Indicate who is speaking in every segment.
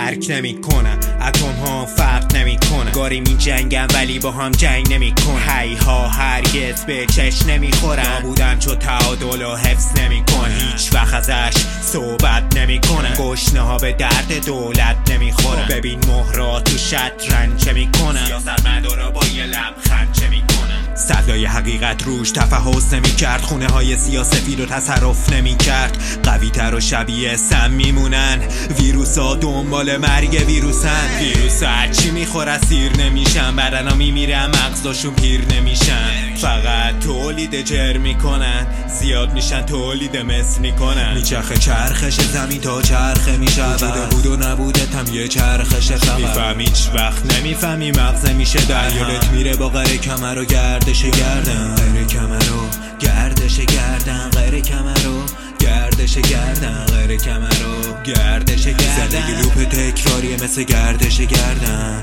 Speaker 1: درک نمیکنن، اتم ها فرق نمیکنن، گاریم این جنگن ولی با هم جنگ نمیکنن. هی ها هرگز به چش نمیخورن، بودن چو تعادل و حفظ نمیکنن، هیچ وقت ازش صحبت نمیکنن. گشنه ها به درد دولت نمیخورن، ببین مهرا تو شطرنج چه میکنن، سیاستمدارا با یه لبخند چه میکنن. صدای حقیقت روش تفحص نمیکرد، خونه های سیاسفید رو تصرف نمیکرد. قوی تر و شبیه سم میمونن، ویروس ها دنبال مرگ ویروسن. ویروس ها هرچی میخوره سیر نمیشن، بدنا میمیرن مغزاشون پیر نمیشن. فقط تولید جر میکنن، زیاد میشن تولید مثل میکنن. میچرخه چرخش زمین تا چرخه میشه، وجود بود و نبودت هم یه چرخش فقط. میفهمی هیچ وقت نمیفهمی مغزه میشه دریالت میره با غره کمر و گردش گردن. غره کمر و گردش گردن، غره کمر و گردش گردن، غره کمر و گردش گردن. زندگی لوپ تکراریه مثل گردش گردن.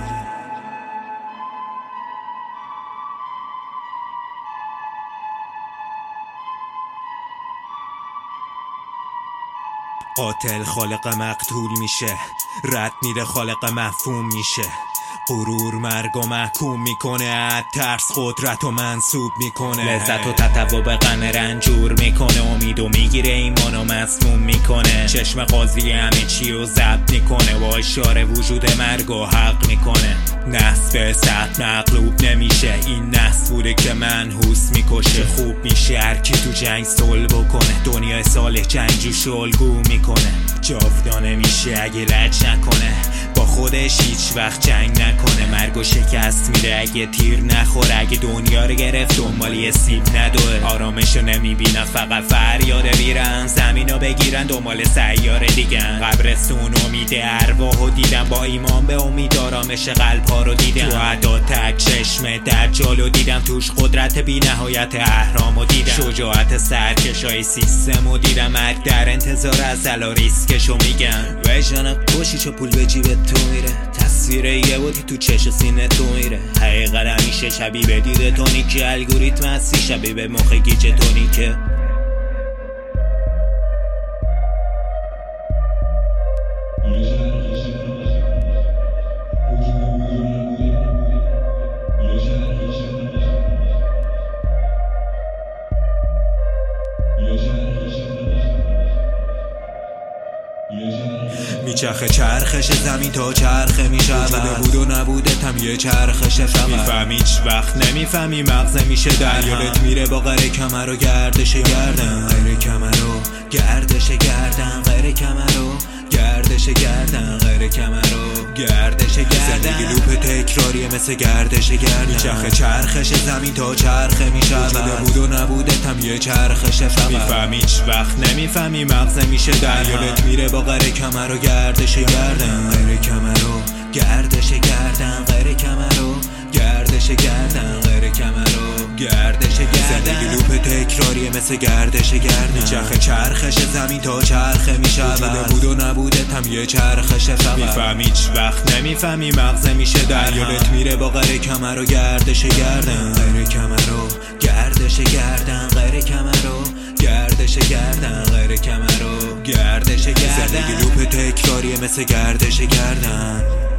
Speaker 1: قاتل خالق مقتول میشه، رد میره خالق مفهوم میشه. غرور مرگ و محکوم میکنه، ترس قدرت و منصوب میکنه. لذت و تطوع به غم رنجور میکنه، امیدو میگیره ایمانو مسموم میکنه. چشم قاضی همه چی رو ضبط میکنه، با اشاره وجود مرگ و حق میکنه. نحس به سخت مغلوب نمیشه، این نحس بوده که منحوس میکشه. خوب میشه هرکی تو جنگ صلح بکنه، دنیای صالح جنگجوش الگو میکنه. جاودانه میشه اگه لج نکنه، با خودش هیچ وقت جنگ نکنه. مرگ و شکست میده اگه تیر نخوره، اگه دنیا رو گرفت دنبال یه سیب ندوه. آرامشو نمیبینن فقط فریاد میرن، زمینو بگیرن دنبال سیاره دیگن. قبرستون امیده ارواحو دیدن، با ایمان به امید آرامش قلبها رو دیدن. تو عدا تک چشم دجالو دیدم، توش قدرت بی نهایت اهرامو دیدم. شجاعت سرکشای سیستمو دیدم، مرگ در انتظار ازل و ریسکشو میگن. وجدانم کشی چو پول به جیبت تو میره، تصویر یه بودی تو چش سینه تو میره. حقیقت همیشه شبیه به دیده تونیکه، الگوریتم هستی شبیه به مخ گیج تونیکه. میچرخه چرخش زمین تا چرخه میشه، وجود بود و نبودت هم یه چرخش فقط. میفهمی هیچ وقت نمیفهمی مغزه میشه دریالت میره با غره کمر و گردش گردن. غره کمر و گردش گردن، غره کمر و گردش گردن، غره کمر و گردش گردن. زندگی لوپ تکراریه مثل گردش گردن. میچرخه چرخش زمین تا چرخه میشه، وجود بود و نبودت هم یه چرخش فقط. میفهمی هیچ وقت نمیفهمی مغزه میشه دریالت میره با غره کمر و گردش گردن. غره کمر و گردش گردن، غره کمر و گردش گردن، غره کمر و گردش گردن. زندگی لوپ تکراریه مثل گردش گردن. میچرخه چرخش زمین تا چرخه میشه، وجود بود و نبودت هم یه چرخش فقط. میفهمی هیچ وقت نمیفهمی مغزه میشه دریالت میره با غره کمر و گردش گردن. غره کمر و گردش گردن، غره کمر و گردش گردن، غره کمر و گردش گردن. زندگی لوپ تکراریه مثل گردش گردن.